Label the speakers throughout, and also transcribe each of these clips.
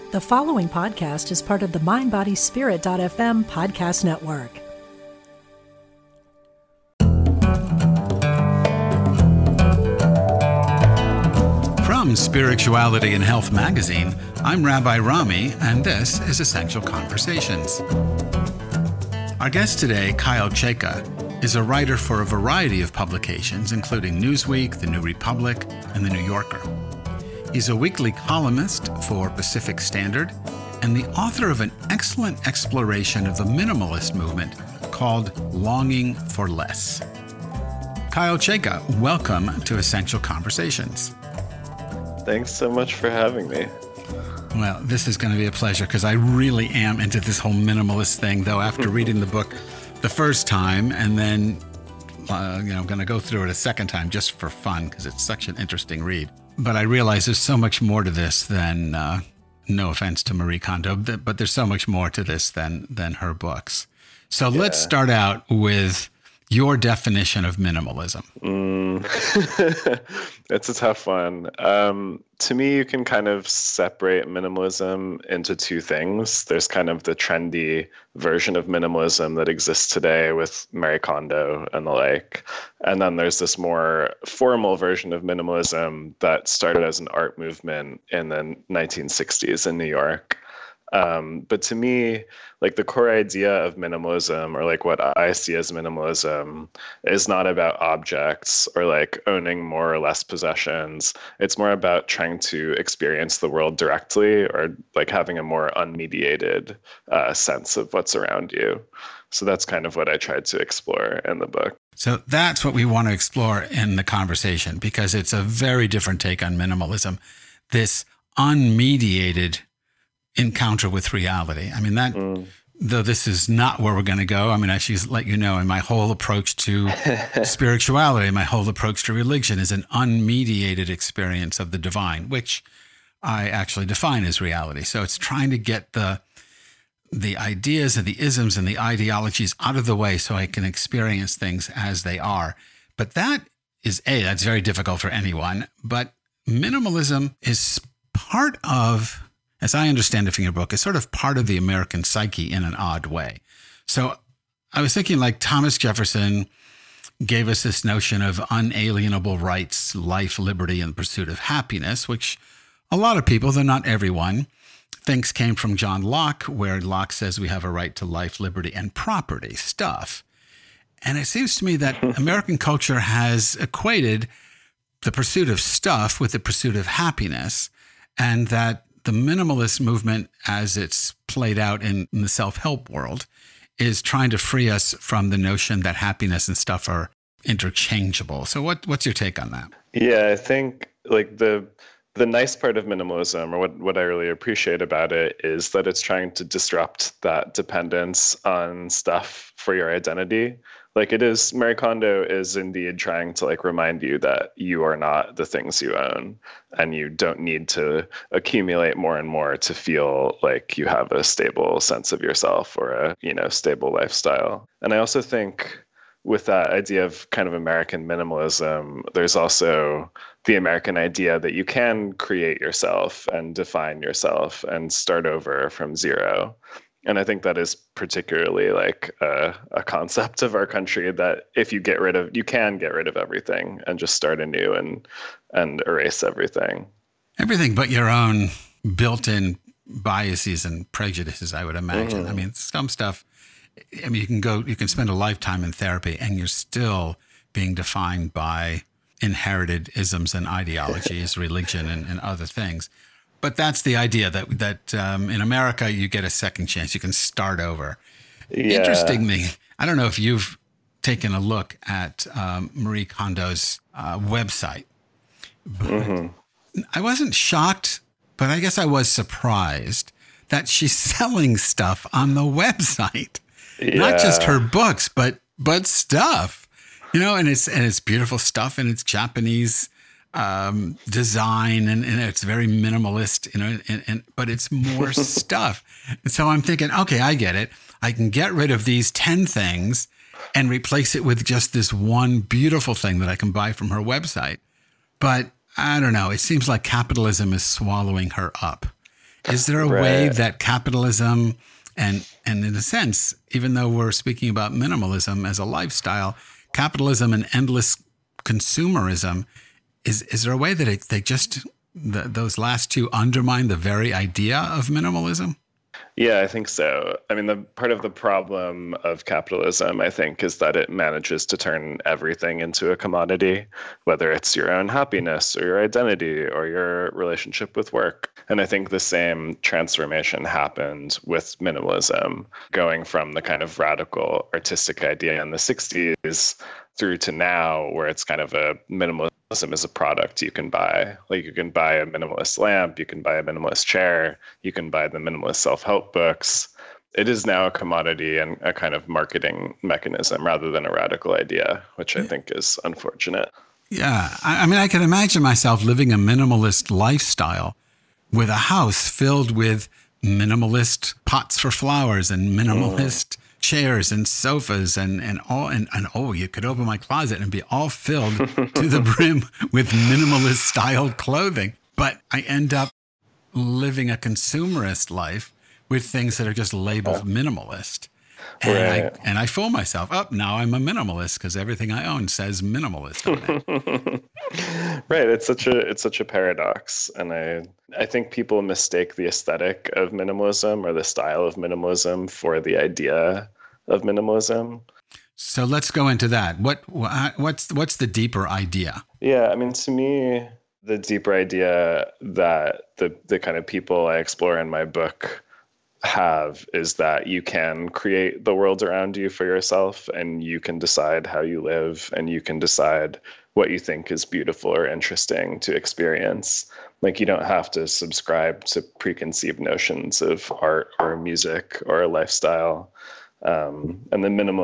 Speaker 1: The following podcast is part of the MindBodySpirit.fm podcast network.
Speaker 2: From Spirituality and Health magazine, I'm Rabbi Rami, and this is Essential Conversations. Our guest today, Kyle Chayka, is a writer for a variety of publications, including Newsweek, The New Republic, and The New Yorker. He's a weekly columnist for Pacific Standard and the author of an excellent exploration of the minimalist movement called Longing for Less. Kyle Chayka, welcome to Essential Conversations.
Speaker 3: Thanks so much for having me.
Speaker 2: Well, this is going to be a pleasure because I really am into this whole minimalist thing, though after reading the book the first time and then, I'm going to go through it a second time just for fun because it's such an interesting read. But I realize there's so much more to this than, no offense to Marie Kondo, but there's so much more to this than her books. So Let's start out with your definition of minimalism.
Speaker 3: It's a tough one. To me, you can kind of separate minimalism into two things. There's kind of the trendy version of minimalism that exists today with Marie Kondo and the like. And then there's this more formal version of minimalism that started as an art movement in the 1960s in New York. But to me, like the core idea of minimalism, or like what I see as minimalism, is not about objects or like owning more or less possessions. It's more about trying to experience the world directly, or like having a more unmediated sense of what's around you. So that's kind of what I tried to explore in the book.
Speaker 2: So that's what we want to explore in the conversation, because it's a very different take on minimalism. This unmediated encounter with reality. I mean, though this is not where we're going to go. I mean, I should let you know, in my whole approach to spirituality, my whole approach to religion is an unmediated experience of the divine, which I actually define as reality. So it's trying to get the ideas and the isms and the ideologies out of the way so I can experience things as they are. But that's very difficult for anyone. But minimalism is part of, as I understand it from your book, is sort of part of the American psyche in an odd way. So I was thinking, like, Thomas Jefferson gave us this notion of unalienable rights, life, liberty, and the pursuit of happiness, which a lot of people, though not everyone, thinks came from John Locke, where Locke says we have a right to life, liberty, and property, stuff. And it seems to me that American culture has equated the pursuit of stuff with the pursuit of happiness, and that the minimalist movement, as it's played out in the self-help world, is trying to free us from the notion that happiness and stuff are interchangeable. So what's your take on that?
Speaker 3: Yeah, I think like the nice part of minimalism, or what I really appreciate about it, is that it's trying to disrupt that dependence on stuff for your identity. Like Marie Kondo is indeed trying to like remind you that you are not the things you own, and you don't need to accumulate more and more to feel like you have a stable sense of yourself or a, stable lifestyle. And I also think with that idea of kind of American minimalism, there's also the American idea that you can create yourself and define yourself and start over from zero. And I think that is particularly like a concept of our country, that if you can get rid of everything and just start anew and erase everything. Everything
Speaker 2: but your own built-in biases and prejudices, I would imagine. I mean, some stuff, you can spend a lifetime in therapy and you're still being defined by inherited isms and ideologies, religion and other things. But that's the idea that in America, you get a second chance. You can start over. Yeah. Interestingly, I don't know if you've taken a look at Marie Kondo's website. I wasn't shocked, but I guess I was surprised that she's selling stuff on the website. Yeah. Not just her books, but stuff. And it's beautiful stuff, and it's Japanese design, and it's very minimalist, but it's more stuff. And so I'm thinking, okay, I get it. I can get rid of these 10 things and replace it with just this one beautiful thing that I can buy from her website. But I don't know. It seems like capitalism is swallowing her up. Is there a way that capitalism and in a sense, even though we're speaking about minimalism as a lifestyle, capitalism and endless consumerism, is there a way that those last two undermine the very idea of minimalism?
Speaker 3: Yeah, I think so. I mean, the part of the problem of capitalism, I think, is that it manages to turn everything into a commodity, whether it's your own happiness or your identity or your relationship with work. And I think the same transformation happened with minimalism, going from the kind of radical artistic idea in the 60s through to now, where it's kind of a minimalism is a product you can buy. Like, you can buy a minimalist lamp, you can buy a minimalist chair, you can buy the minimalist self-help books. It is now a commodity and a kind of marketing mechanism rather than a radical idea, which I think is unfortunate.
Speaker 2: Yeah. I mean, I can imagine myself living a minimalist lifestyle with a house filled with minimalist pots for flowers and minimalist chairs and sofas and you could open my closet and be all filled to the brim with minimalist styled clothing. But I end up living a consumerist life with things that are just labeled minimalist. And I fool myself. Now I'm a minimalist because everything I own says minimalist on it.
Speaker 3: Right. It's such a paradox. And I think people mistake the aesthetic of minimalism or the style of minimalism for the idea of minimalism.
Speaker 2: So let's go into that. What's the deeper idea?
Speaker 3: Yeah, I mean, to me, the deeper idea that the kind of people I explore in my book have is that you can create the world around you for yourself, and you can decide how you live, and you can decide what you think is beautiful or interesting to experience. Like, you don't have to subscribe to preconceived notions of art or music or lifestyle. And I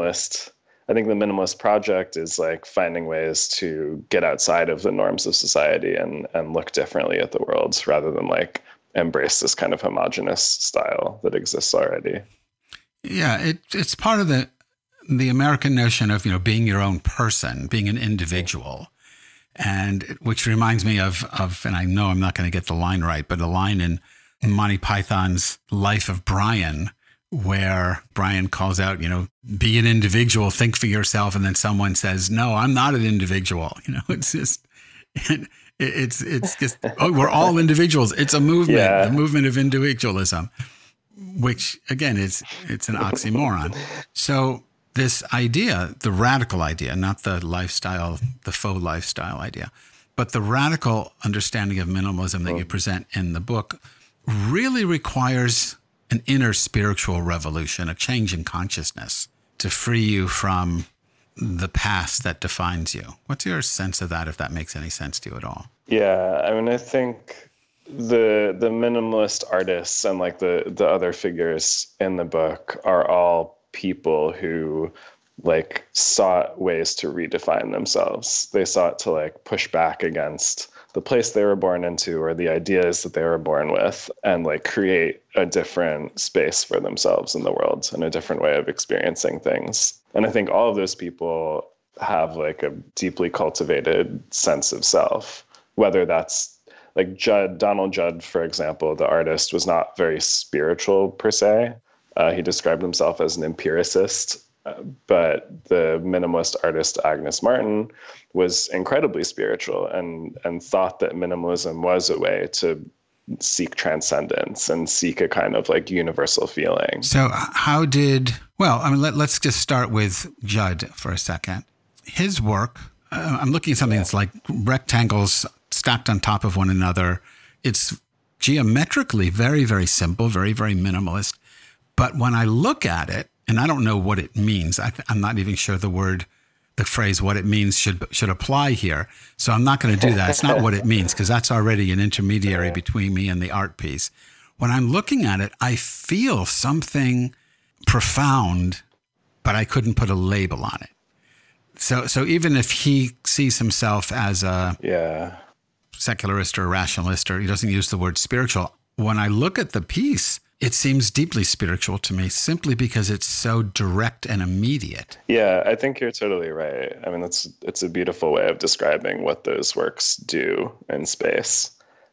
Speaker 3: think the minimalist project is like finding ways to get outside of the norms of society and look differently at the world rather than like embrace this kind of homogenous style that exists already.
Speaker 2: Yeah, it's part of the American notion of, being your own person, being an individual. And which reminds me of, and I know I'm not going to get the line right, but a line in Monty Python's Life of Brian, where Brian calls out, be an individual, think for yourself. And then someone says, no, I'm not an individual. It's just, it's just, we're all individuals. It's a movement, the movement of individualism, which again, it's an oxymoron. So this idea, the radical idea, not the lifestyle, the faux lifestyle idea, but the radical understanding of minimalism that you present in the book really requires an inner spiritual revolution, a change in consciousness to free you from the past that defines you. What's your sense of that, if that makes any sense to you at all?
Speaker 3: Yeah, I mean, I think the minimalist artists and like the other figures in the book are all people who like sought ways to redefine themselves. They sought to like push back against the place they were born into or the ideas that they were born with and like create a different space for themselves in the world and a different way of experiencing things. And I think all of those people have like a deeply cultivated sense of self, whether that's like Donald Judd, for example, the artist, was not very spiritual per se. He described himself as an empiricist, but the minimalist artist Agnes Martin was incredibly spiritual and thought that minimalism was a way to seek transcendence and seek a kind of like universal feeling.
Speaker 2: So let's just start with Judd for a second. His work, I'm looking at something that's like rectangles stacked on top of one another. It's geometrically very, very simple, very, very minimalist. But when I look at it, and I don't know what it means, I'm not even sure the phrase what it means should apply here. So I'm not going to do that. It's not what it means, because that's already an intermediary between me and the art piece. When I'm looking at it, I feel something profound, but I couldn't put a label on it. So even if he sees himself as a secularist or rationalist, or he doesn't use the word spiritual, when I look at the piece, it seems deeply spiritual to me simply because it's so direct and immediate.
Speaker 3: Yeah, I think you're totally right. I mean, it's a beautiful way of describing what those works do in space.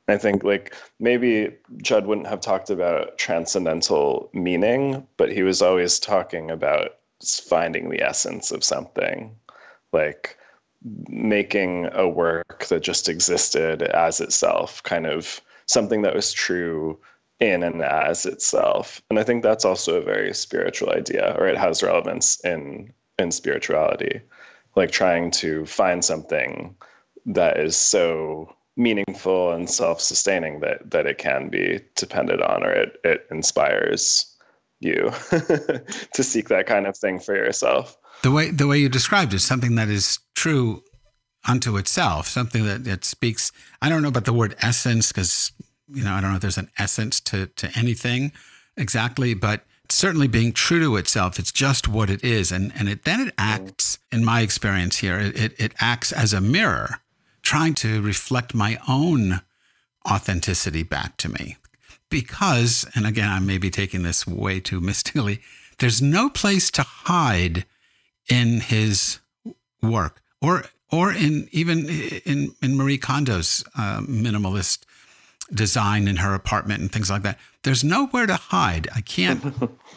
Speaker 3: I think like maybe Judd wouldn't have talked about transcendental meaning, but he was always talking about finding the essence of something, like making a work that just existed as itself, kind of something that was true in and as itself. And I think that's also a very spiritual idea, or it has relevance in spirituality, like trying to find something that is so meaningful and self-sustaining that it can be depended on, or it inspires you to seek that kind of thing for yourself.
Speaker 2: The way you described it, something that is true unto itself, something that speaks. I don't know about the word essence, because I don't know if there's an essence to anything exactly, but certainly being true to itself, it's just what it is, and it acts. In my experience here, it acts as a mirror, trying to reflect my own authenticity back to me. Because, and again, I may be taking this way too mystically, there's no place to hide in his work, or in Marie Kondo's minimalist design in her apartment and things like that. There's nowhere to hide. I can't.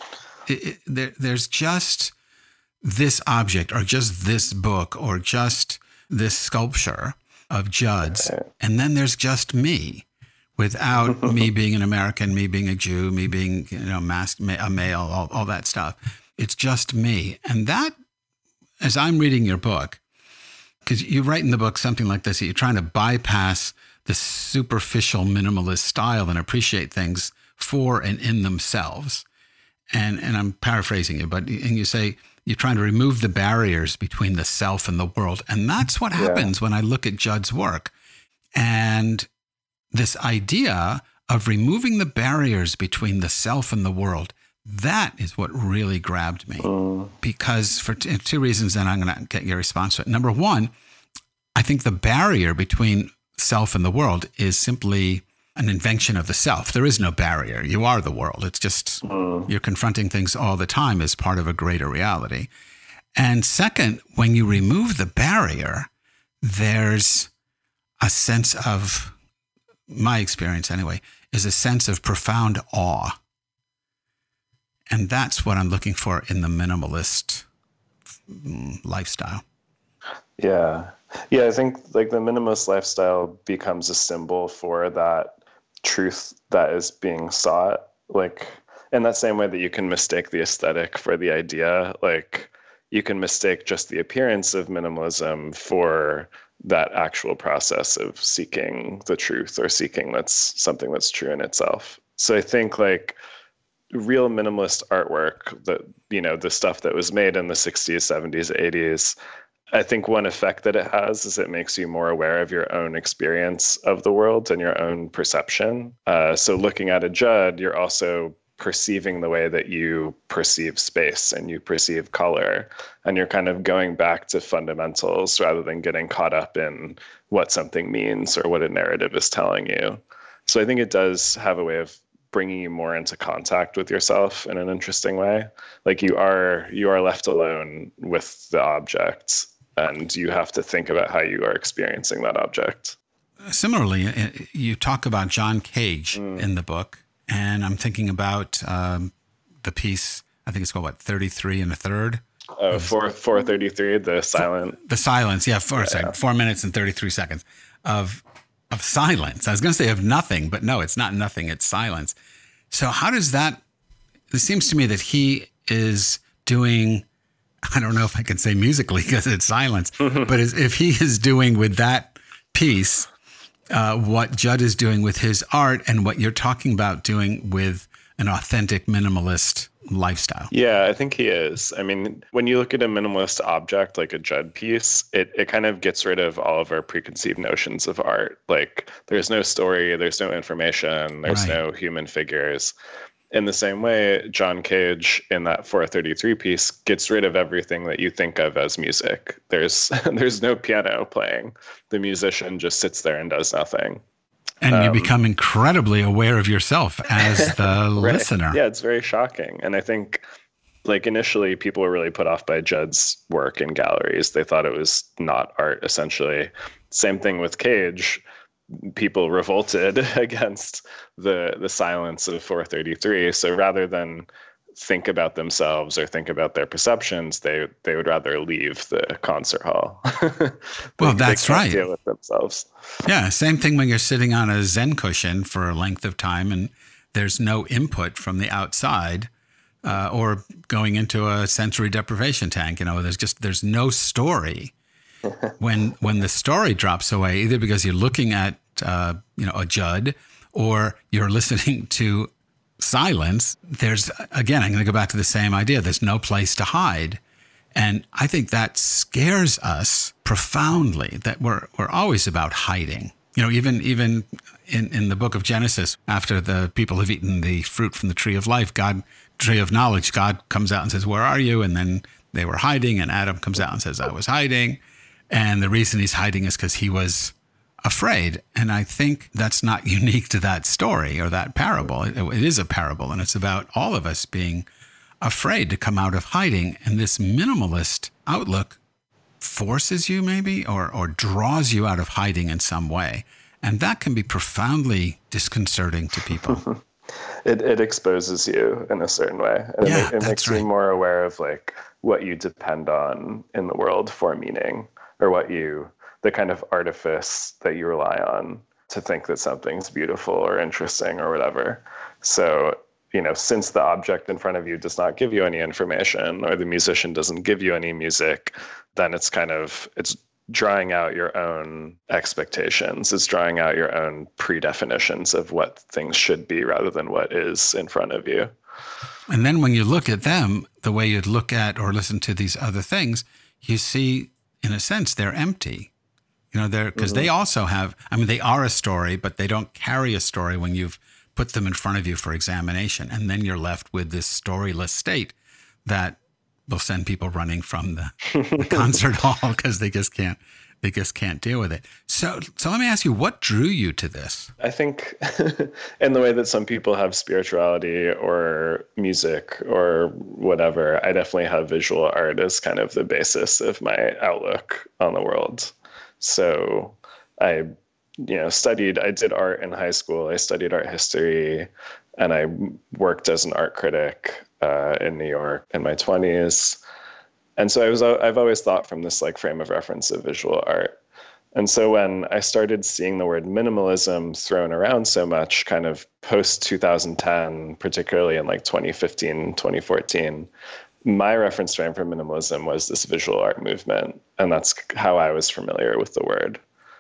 Speaker 2: There's just this object, or just this book, or just this sculpture of Judd's, and then there's just me, without me being an American, me being a Jew, me being a male, all that stuff. It's just me, and that, as I'm reading your book, because you write in the book something like this, that you're trying to bypass the superficial minimalist style and appreciate things for and in themselves. And I'm paraphrasing you, and you say you're trying to remove the barriers between the self and the world. And that's what happens when I look at Judd's work. And this idea of removing the barriers between the self and the world, that is what really grabbed me. Because for two reasons, and I'm going to get your response to it. Number one, I think the barrier between self and the world is simply an invention of the self. There is no barrier. You are the world. It's just you're confronting things all the time as part of a greater reality. And second, when you remove the barrier, there's a sense of, my experience anyway, is a sense of profound awe. And that's what I'm looking for in the minimalist lifestyle.
Speaker 3: Yeah. I think like the minimalist lifestyle becomes a symbol for that truth that is being sought. Like in that same way that you can mistake the aesthetic for the idea, like you can mistake just the appearance of minimalism for that actual process of seeking the truth, or seeking that's something that's true in itself. So I think like real minimalist artwork, that, the stuff that was made in the 60s, 70s, 80s, I think one effect that it has is it makes you more aware of your own experience of the world and your own perception. So looking at a Judd, you're also perceiving the way that you perceive space and you perceive color, and you're kind of going back to fundamentals rather than getting caught up in what something means or what a narrative is telling you. So I think it does have a way of bringing you more into contact with yourself in an interesting way. Like you are left alone with the object, and you have to think about how you are experiencing that object.
Speaker 2: Similarly, you talk about John Cage in the book, and I'm thinking about the piece, I think it's called 33 1/3?
Speaker 3: 4:33, the silent.
Speaker 2: The silence, yeah, 4 minutes and 33 seconds of silence. I was going to say of nothing, but no, it's not nothing, it's silence. So how does that, it seems to me that he is doing, I don't know if I can say musically because it's silence, but if he is doing with that piece what Judd is doing with his art, and what you're talking about doing with an authentic minimalist lifestyle.
Speaker 3: Yeah, I think he is. I mean, when you look at a minimalist object like a Judd piece, it kind of gets rid of all of our preconceived notions of art. Like there's no story, there's no information, there's no human figures. In the same way, John Cage in that 4:33 piece gets rid of everything that you think of as music. There's no piano playing. The musician just sits there and does nothing.
Speaker 2: And you become incredibly aware of yourself as the listener.
Speaker 3: Yeah, it's very shocking. And I think like initially people were really put off by Judd's work in galleries. They thought it was not art, essentially. Same thing with Cage. people revolted against the silence of 433. So rather than think about themselves or think about their perceptions, they would rather leave the concert hall.
Speaker 2: Well, that's right.
Speaker 3: Deal with themselves.
Speaker 2: Yeah, same thing when you're sitting on a Zen cushion for a length of time and there's no input from the outside, or going into a sensory deprivation tank. There's no story. When the story drops away, either because you're looking at a Judd or you're listening to silence, there's, again, I'm going to go back to the same idea. There's no place to hide. And I think that scares us profoundly, that we're always about hiding. Even in the book of Genesis, after the people have eaten the fruit from the tree of life, tree of knowledge, God comes out and says, "Where are you?" And then they were hiding, and Adam comes out and says, "I was hiding." And the reason he's hiding is because he was afraid. And I think that's not unique to that story or that parable. It is a parable, and it's about all of us being afraid to come out of hiding. And this minimalist outlook forces you maybe or draws you out of hiding in some way. And that can be profoundly disconcerting to people.
Speaker 3: It exposes you in a certain way. And it makes you more aware of like what you depend on in the world for meaning, or the kind of artifice that you rely on to think that something's beautiful or interesting or whatever. So, since the object in front of you does not give you any information, or the musician doesn't give you any music, then it's drawing out your own expectations. It's drawing out your own predefinitions of what things should be rather than what is in front of you.
Speaker 2: And then when you look at them, the way you'd look at or listen to these other things, you see, in a sense, they're empty. Because they also have, they are a story, but they don't carry a story when you've put them in front of you for examination. And then you're left with this storyless state that will send people running from the concert hall because they just can't deal with it. So let me ask you, what drew you to this?
Speaker 3: I think in the way that some people have spirituality or music or whatever, I definitely have visual art as kind of the basis of my outlook on the world. So I did art in high school. I studied art history, and I worked as an art critic in New York in my 20s. And so I've always thought from this like frame of reference of visual art. And so when I started seeing the word minimalism thrown around so much, kind of post 2010, particularly in like 2015, 2014, my reference frame for minimalism was this visual art movement. And that's how I was familiar with the word.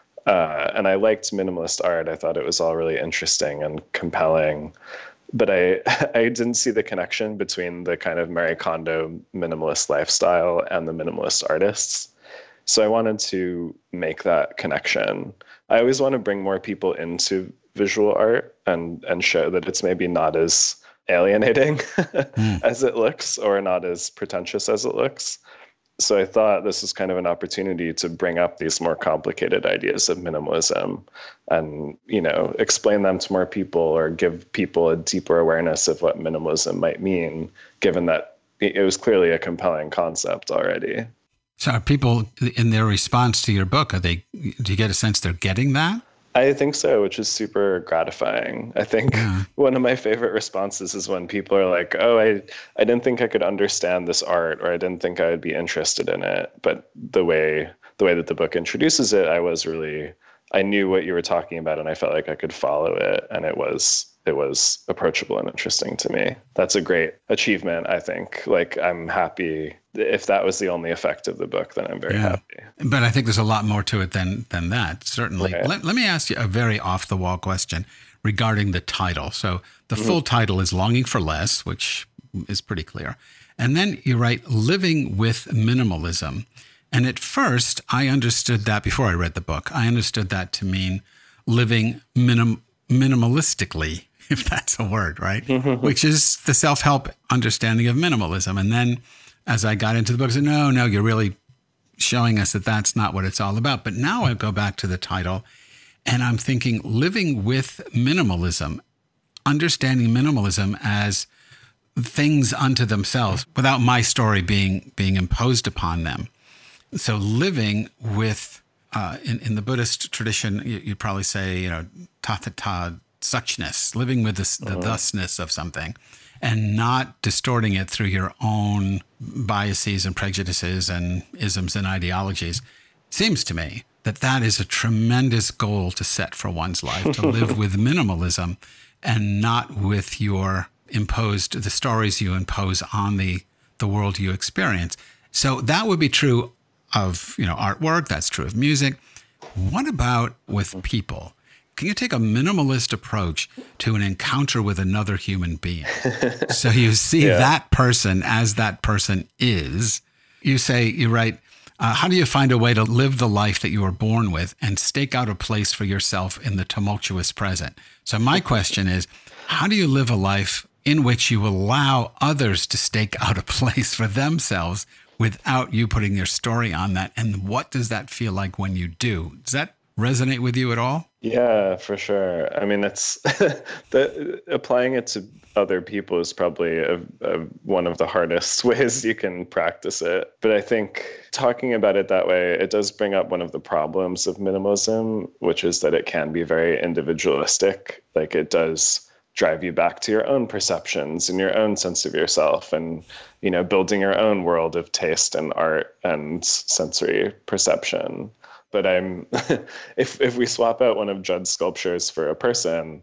Speaker 3: And I liked minimalist art. I thought it was all really interesting and compelling. But I didn't see the connection between the kind of Marie Kondo minimalist lifestyle and the minimalist artists. So I wanted to make that connection. I always want to bring more people into visual art and show that it's maybe not as alienating as it looks, or not as pretentious as it looks. So I thought this was kind of an opportunity to bring up these more complicated ideas of minimalism and, explain them to more people, or give people a deeper awareness of what minimalism might mean, given that it was clearly a compelling concept already.
Speaker 2: So are people, in their response to your book, do you get a sense they're getting that?
Speaker 3: I think so, which is super gratifying. I think one of my favorite responses is when people are like, "Oh, I didn't think I could understand this art, or I didn't think I would be interested in it." But the way that the book introduces it, I knew what you were talking about, and I felt like I could follow it, and it was approachable and interesting to me. That's a great achievement, I think. Like, I'm happy. If that was the only effect of the book, then I'm very happy.
Speaker 2: But I think there's a lot more to it than that, certainly.
Speaker 3: Right.
Speaker 2: Let me ask you a very off-the-wall question regarding the title. So the full title is Longing for Less, which is pretty clear. And then you write Living with Minimalism. And at first, I understood that, before I read the book, I understood that to mean living minimalistically, if that's a word, right? Which is the self-help understanding of minimalism. And then as I got into the book, I said, no, you're really showing us that that's not what it's all about. But now I go back to the title and I'm thinking living with minimalism, understanding minimalism as things unto themselves without my story being imposed upon them. So living with in the Buddhist tradition, you'd probably say, tathata, suchness, living with the thusness of something, and not distorting it through your own biases and prejudices and isms and ideologies. It seems to me that is a tremendous goal to set for one's life, to live with minimalism and not with the stories you impose on the world you experience. So that would be true of, artwork. That's true of music. What about with people? Can you take a minimalist approach to an encounter with another human being? So you see that person as that person is. You write, how do you find a way to live the life that you were born with and stake out a place for yourself in the tumultuous present? So my question is, how do you live a life in which you allow others to stake out a place for themselves without you putting your story on that? And what does that feel like when you do? Does that resonate with you at all?
Speaker 3: Yeah, for sure. I mean, it's applying it to other people is probably one of the hardest ways you can practice it. But I think talking about it that way, it does bring up one of the problems of minimalism, which is that it can be very individualistic. Like, it does drive you back to your own perceptions and your own sense of yourself, and building your own world of taste and art and sensory perception. But if we swap out one of Judd's sculptures for a person,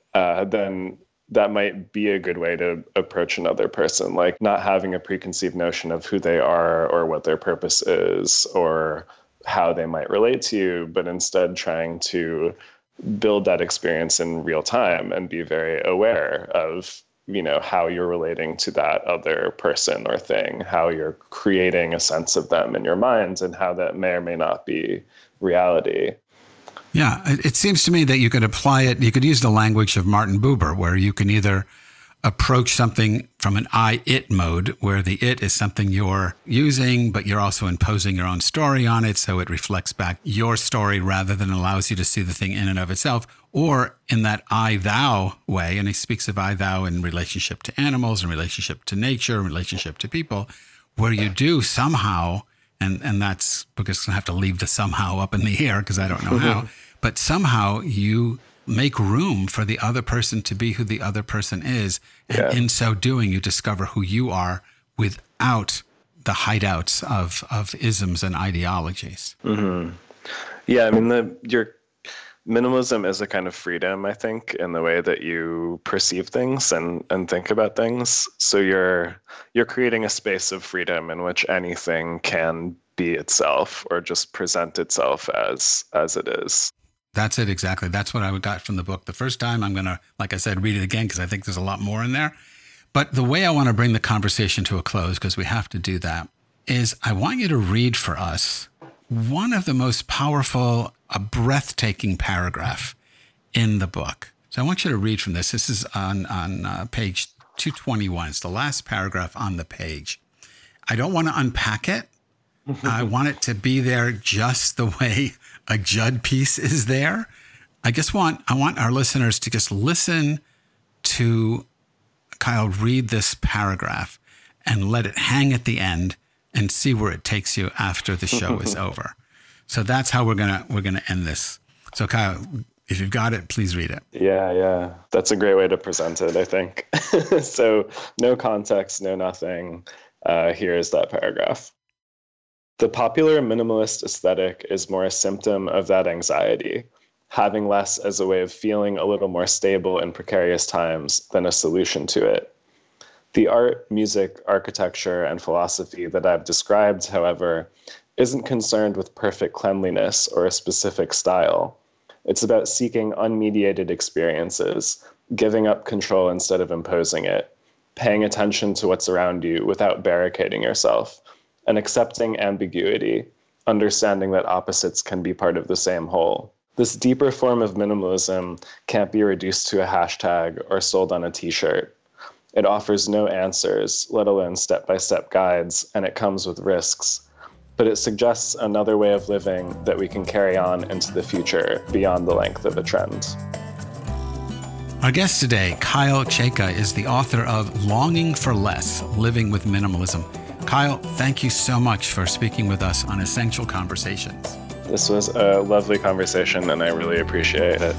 Speaker 3: then that might be a good way to approach another person, like not having a preconceived notion of who they are or what their purpose is or how they might relate to you, but instead trying to build that experience in real time and be very aware of, how you're relating to that other person or thing, how you're creating a sense of them in your mind, and how that may or may not be reality.
Speaker 2: Yeah, it seems to me that you could apply it, you could use the language of Martin Buber, where you can either approach something from an I-it mode, where the it is something you're using, but you're also imposing your own story on it, so it reflects back your story rather than allows you to see the thing in and of itself, or in that I-thou way, and he speaks of I-thou in relationship to animals, in relationship to nature, in relationship to people, where you do somehow, and that's because I'm going to have to leave the somehow up in the air because I don't know how, but somehow you make room for the other person to be who the other person is. And in so doing, you discover who you are without the hideouts of isms and ideologies. Mm-hmm.
Speaker 3: Yeah, I mean, your minimalism is a kind of freedom, I think, in the way that you perceive things and think about things. So you're creating a space of freedom in which anything can be itself or just present itself as it is.
Speaker 2: That's it, exactly. That's what I got from the book the first time. I'm going to, like I said, read it again because I think there's a lot more in there. But the way I want to bring the conversation to a close, because we have to do that, is I want you to read for us one of the most powerful, a breathtaking paragraph in the book. So I want you to read from this. This is on page 221. It's the last paragraph on the page. I don't want to unpack it. I want it to be there just the way a Judd piece is there. I want our listeners to just listen to Kyle read this paragraph and let it hang at the end and see where it takes you after the show is over. So that's how we're gonna end this. So Kyle, if you've got it, please read it.
Speaker 3: Yeah. That's a great way to present it, I think. So no context, no nothing. Here is that paragraph. The popular minimalist aesthetic is more a symptom of that anxiety, having less as a way of feeling a little more stable in precarious times than a solution to it. The art, music, architecture, and philosophy that I've described, however, isn't concerned with perfect cleanliness or a specific style. It's about seeking unmediated experiences, giving up control instead of imposing it, paying attention to what's around you without barricading yourself, and accepting ambiguity, understanding that opposites can be part of the same whole. This deeper form of minimalism can't be reduced to a hashtag or sold on a t-shirt. It offers no answers, let alone step-by-step guides, and it comes with risks. But it suggests another way of living that we can carry on into the future beyond the length of a trend.
Speaker 2: Our guest today, Kyle Chayka, is the author of Longing for Less, Living with Minimalism. Kyle, thank you so much for speaking with us on Essential Conversations.
Speaker 3: This was a lovely conversation, and I really appreciate it.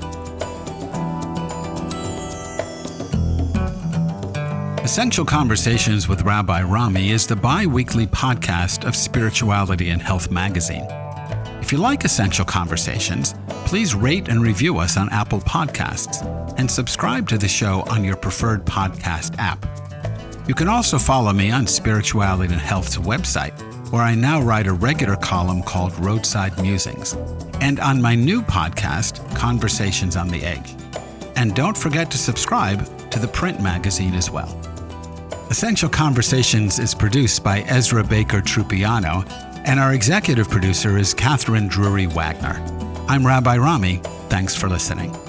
Speaker 2: Essential Conversations with Rabbi Rami is the bi-weekly podcast of Spirituality and Health magazine. If you like Essential Conversations, please rate and review us on Apple Podcasts and subscribe to the show on your preferred podcast app. You can also follow me on Spirituality and Health's website, where I now write a regular column called Roadside Musings, and on my new podcast, Conversations on the Edge. And don't forget to subscribe to the print magazine as well. Essential Conversations is produced by Ezra Baker Trupiano, and our executive producer is Catherine Drury Wagner. I'm Rabbi Rami. Thanks for listening.